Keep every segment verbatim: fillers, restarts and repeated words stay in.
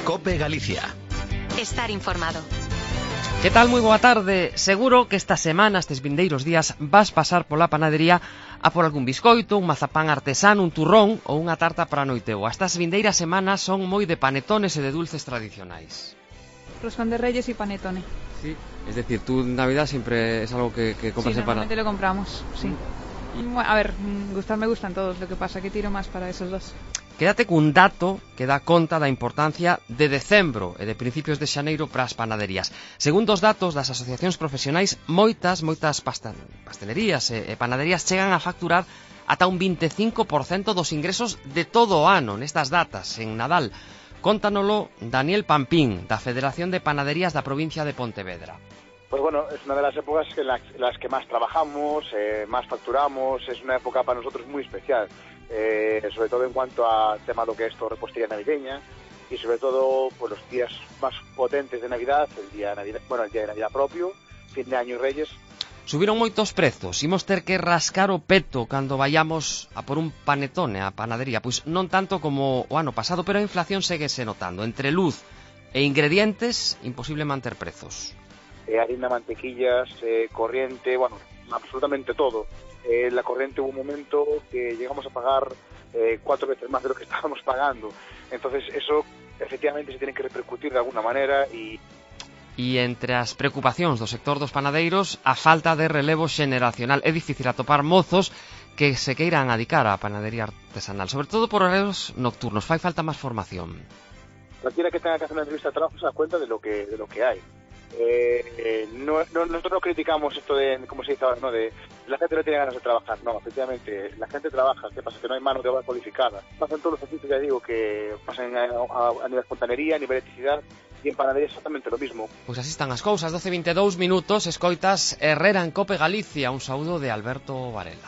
COPE Galicia. Estar informado. Que tal? Moi boa tarde. Seguro que esta semana, estes vindeiros días, vas pasar pola panadería a por algún biscoito, un mazapán artesano, un turrón ou unha tarta para a noiteo. Estas vindeiras semanas son moi de panetones e de dulces tradicionais. Roscón de Reyes y panetone. Sí, es decir, tú en Navidad siempre es algo que, que compras sí, en panetone. Sí, normalmente lo compramos, sí. Mm. A ver, gustar me gustan todos, lo que pasa que tiro más para esos dos. Quédate cun dato que dá conta da importancia de decembro e de principios de xaneiro para as panaderías. Segundo os datos das asociacións profesionais, moitas, moitas pastan, pastelerías e, e panaderías chegan a facturar ata un veinticinco por cento dos ingresos de todo o ano nestas datas, en Nadal. Cóntanolo Daniel Pampín, da Federación de Panaderías da provincia de Pontevedra. Pues bueno, es una de las épocas en las, en las que más trabajamos, eh, más facturamos, es una época para nosotros muy especial. Eh, sobre todo en cuanto a tema lo que es todo repostería navideña y sobre todo pues los días más potentes de Navidad, el día de Navidad, bueno, el día de Navidad propio, fin de año y Reyes. Subiron moitos prezos, imos ter que rascar o peto cando vayamos a por un panetone a panadería, pois non tanto como o ano pasado, pero a inflación séguese notando. Entre luz e ingredientes, imposible manter prezos. Eh, harina, mantequillas, eh, corriente, bueno, absolutamente todo. Eh, la corriente hubo un momento que llegamos a pagar eh, cuatro veces más de lo que estábamos pagando. Entonces eso efectivamente se tiene que repercutir de alguna manera y... E entre as preocupacións do sector dos panadeiros, a falta de relevo xeneracional. É difícil atopar mozos que se queiran adicar á panadería artesanal, sobre todo por horarios nocturnos. Fai falta máis formación. Cualquiera que tenga que hacer una entrevista de trabajo se da cuenta de lo que, de lo que hay. Eh, eh, no, no, nosotros no criticamos esto de, como se dice ahora, ¿no? De la gente no tiene ganas de trabajar. No, efectivamente, la gente trabaja. ¿Qué pasa? Que no hay mano de obra cualificada. Pasan todos los oficios, ya digo, que pasan a, a, a nivel de fontanería, a nivel de electricidad, y en panadería exactamente lo mismo. Pois así están as cousas. doce e vinte e dous minutos, escoitas Herrera en Cope Galicia. Un saúdo de Alberto Varela.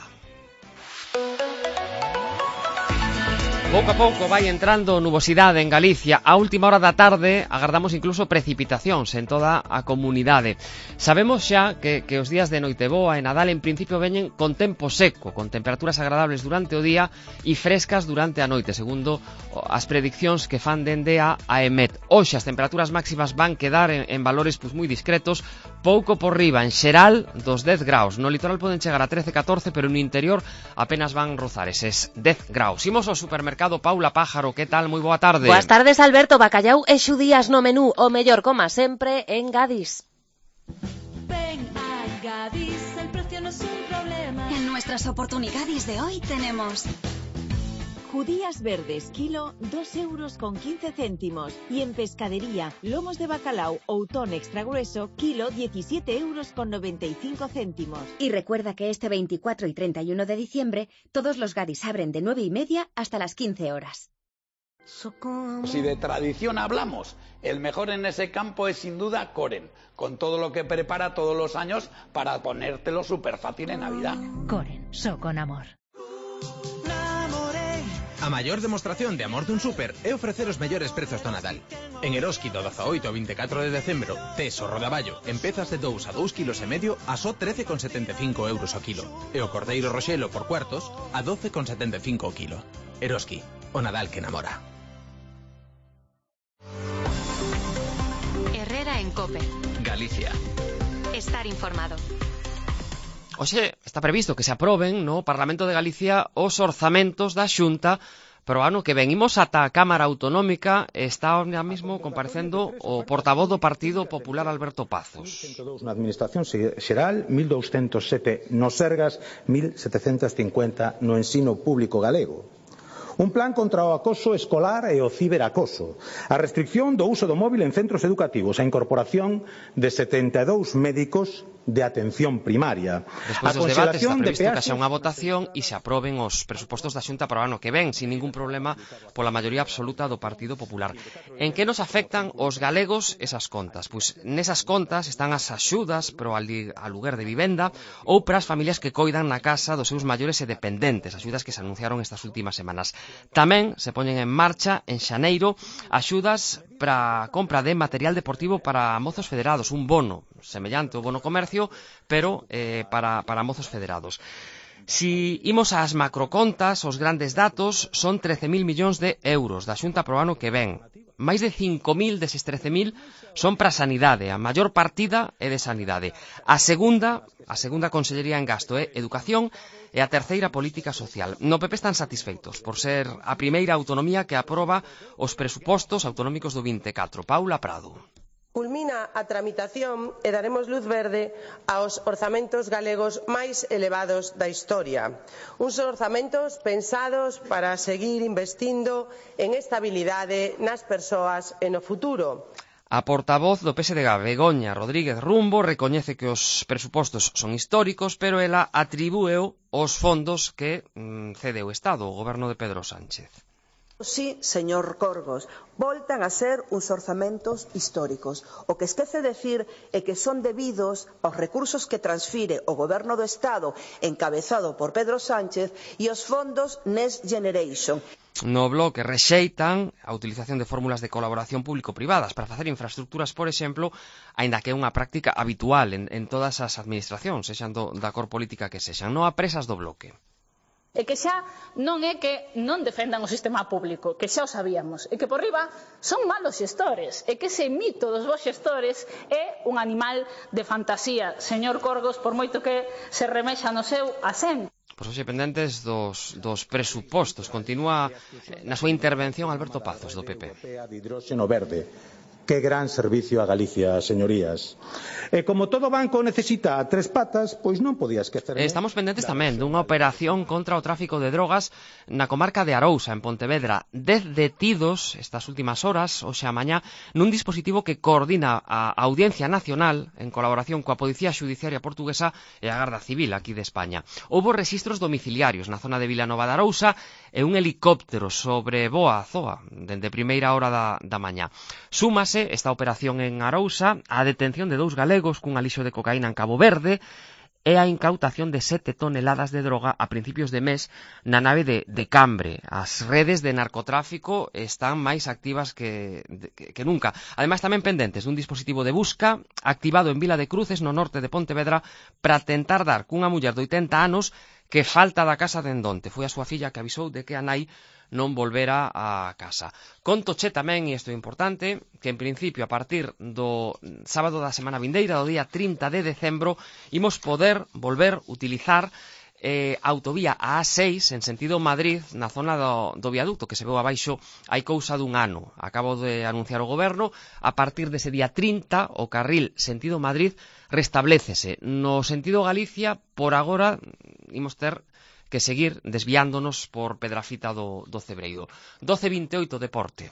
Pouco a pouco vai entrando nubosidade en Galicia. A última hora da tarde agardamos incluso precipitacións en toda a comunidade. Sabemos xa que, que os días de Noiteboa e Nadal en principio veñen con tempo seco, con temperaturas agradables durante o día e frescas durante a noite, segundo as prediccións que fan dende a AEMET. Hoxe as temperaturas máximas van quedar en, en valores pues, moi discretos, pouco por riba, en xeral dos dez graus. No litoral poden chegar a trece, catorce, pero no interior apenas van rozar eses dez graus. Imos ao supermercado. Paula Pájaro, que tal? Moi boa tarde. Boas tardes, Alberto. Bacallau e xudías no menú, o mellor, como sempre, en Gadis. Ven a Gadis, el precio no es un problema. En nuestras oportunidades de hoy tenemos judías verdes, kilo, dos euros con quince céntimos. Y en pescadería, lomos de bacalao outón extra grueso, kilo, diecisiete euros con noventa y cinco céntimos. Y recuerda que este veinticuatro y treinta y uno de diciembre, todos los Gadis abren de nueve y media hasta las quince horas. Si de tradición hablamos, el mejor en ese campo es sin duda Coren, con todo lo que prepara todos los años para ponértelo súper fácil en Navidad. Coren, so con amor. A maior demostración de amor dun súper é ofrecer os mellores prezos do Nadal. En Eroski do dezaoito ao veinticuatro de decembro, tes o rodaballo en pezas de dous a dous kilos e medio a só trece con setenta e cinco euros o kilo. E o cordeiro roxelo por cuartos a doce con setenta e cinco o kilo. Eroski, o Nadal que enamora. Herrera en Cope Galicia. Estar informado. Hoxe está previsto que se aproben no Parlamento de Galicia os orzamentos da Xunta para o ano que ven. Imos ata a Cámara Autonómica, está ahora mismo comparecendo o portavoz do Partido Popular Alberto Pazos. ciento dous na Administración Xeral, mil doscientos sete no Sergas, mil setecentos cincuenta no ensino público galego. Un plan contra o acoso escolar e o ciberacoso, a restricción do uso do móvil en centros educativos, a incorporación de setenta e dous médicos de atención primaria. Despois dos debates está previsto que haxa unha votación e se aproben os presupostos da Xunta para o ano que ven, sin ningún problema pola maioría absoluta do Partido Popular. En que nos afectan os galegos esas contas? Pois nesas contas están as axudas pro aluguer de vivenda ou para as familias que coidan na casa dos seus maiores e dependentes, axudas que se anunciaron estas últimas semanas. Tamén se poñen en marcha en xaneiro axudas para a compra de material deportivo para mozos federados, un bono semellante ao bono comercio, pero eh, para, para mozos federados. Si imos ás macrocontas, os grandes datos son trece mil millóns de euros da Xunta pro ano que ven. máis de cinco mil deses trece mil son para a sanidade, a maior partida é de sanidade. A segunda, a segunda consellería en gasto é educación e a terceira política social. No P P están satisfeitos por ser a primeira autonomía que aproba os presupostos autonómicos do vinte e catro. Paula Prado. Culmina a tramitación e daremos luz verde aos orzamentos galegos máis elevados da historia. Uns orzamentos pensados para seguir investindo en estabilidade nas persoas e no futuro. A portavoz do P S D G, Begoña Rodríguez Rumbo, recoñece que os presupostos son históricos, pero ela atribúeo aos fondos que mm, cede o Estado, o goberno de Pedro Sánchez. Sí, señor Corgos, voltan a ser uns orzamentos históricos. O que esquece decir é que son debidos aos recursos que transfire o Goberno do Estado encabezado por Pedro Sánchez e os fondos Next Generation. No bloque rexeitan a utilización de fórmulas de colaboración público-privadas para facer infraestructuras, por exemplo, aínda que é unha práctica habitual en, en todas as administracións, sexan do, da cor política que sexan, non a presas do bloque. E que xa non é que non defendan o sistema público, que xa o sabíamos, e que por riba son malos xestores, e que ese mito dos bons xestores é un animal de fantasía, señor Corgos, por moito que se remexa no seu asento. Pois hoxe pendentes dos, dos presupostos. Continúa na súa intervención Alberto Pazos, do P P. De hidróxeno verde. Qué gran servicio a Galicia, señorías. E como todo banco necesita tres patas, pois non podía esquecerme. Estamos pendentes tamén dunha operación contra o tráfico de drogas na comarca de Arousa, en Pontevedra. Dez detidos estas últimas horas, hoxe a mañá, nun dispositivo que coordina a Audiencia Nacional en colaboración coa Policía Xudiciaria Portuguesa e a Garda Civil aquí de España. Houbo rexistros domiciliarios na zona de Vilanova de Arousa e un helicóptero sobrevoa a zoa dende primeira hora da, da mañá. Súmase esta operación en Arousa a detención de dous galegos cun alixo de cocaína en Cabo Verde e a incautación de sete toneladas de droga a principios de mes na nave de, de Cambre. As redes de narcotráfico están máis activas que, que, que nunca. Ademais, tamén pendentes dun dispositivo de busca activado en Vila de Cruces, no norte de Pontevedra, para tentar dar cunha muller de oitenta anos que falta da casa de Endonte. Foi a súa filla que avisou de que a nai non volvera a casa. Contoche tamén, e isto é importante, que en principio a partir do sábado da semana vindeira, do día trinta de decembro, imos poder volver utilizar eh, autovía A seis en sentido Madrid, na zona do, do viaducto que se veu abaixo hai cousa dun ano. Acabo de anunciar o goberno, a partir dese día trinta o carril sentido Madrid restablécese. No sentido Galicia, por agora, imos ter que seguir desviándonos por Pedrafita do, do Cebreiro. doce vinte e oito, Deporte.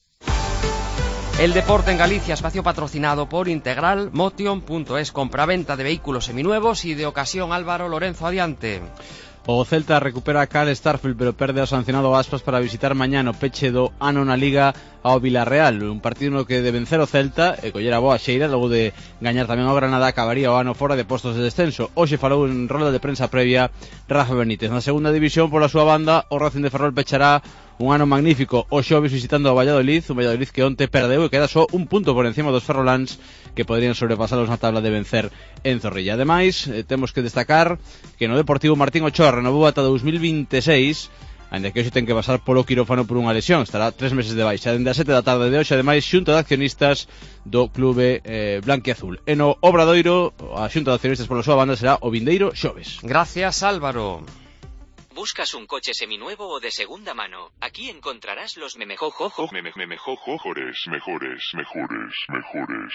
El deporte en Galicia, espacio patrocinado por Integral Motion punto es, compraventa de vehículos seminuevos y de ocasión. Álvaro Lorenzo, adiante. O Celta recupera a Cal Starfield, pero perde ao sancionado Aspas para visitar mañá no peche do ano na Liga ao Villarreal. Un partido no que de vencer o Celta e coller a boa xeira, logo de gañar tamén o Granada, acabaría o ano fora de postos de descenso. Hoxe falou en rolda de prensa previa Rafa Benítez. Na segunda división, pola súa banda, o Racing de Ferrol pechará un ano magnífico o xoves visitando o Valladolid, un Valladolid que onte perdeu e queda só un punto por encima dos ferroláns, que poderían sobrepasalos na tabla de vencer en Zorrilla. Ademais, eh, temos que destacar que no Deportivo Martín Ochoa renovou ata dos mil veintiséis, ainda que hoxe ten que pasar polo quirófano por unha lesión, estará tres meses de baixa. Dende as sete da tarde de hoxe, ademais, xunta de accionistas do clube eh, blanquiazul. E no Obradoiro, a xunta de accionistas pola súa banda será o vindeiro xoves. Gracias, Álvaro. ¿Buscas un coche seminuevo o de segunda mano? Aquí encontrarás los memejojojos. Me, me, memejojojores, mejores, mejores, mejores.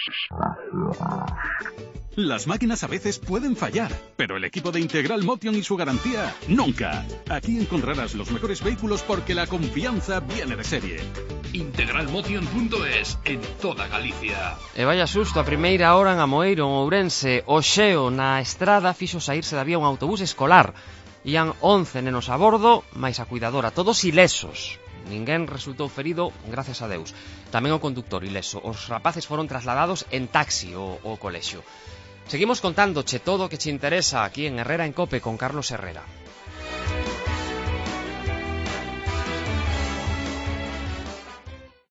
Las máquinas a veces pueden fallar, pero el equipo de Integral Motion y su garantía, nunca. Aquí encontrarás los mejores vehículos porque la confianza viene de serie. Integral Motion punto es, en toda Galicia. E vaya susto, a primeira hora en Amoeiro, en Ourense, o xeo na estrada fixo saírse da vía un autobús escolar. Ian once nenos a bordo, máis a cuidadora, todos ilesos. Ninguén resultou ferido, gracias a Deus. Tamén o conductor ileso. Os rapaces foron trasladados en taxi ao, ao colexio. Seguimos contándoche todo o que che interesa aquí en Herrera en Cope con Carlos Herrera.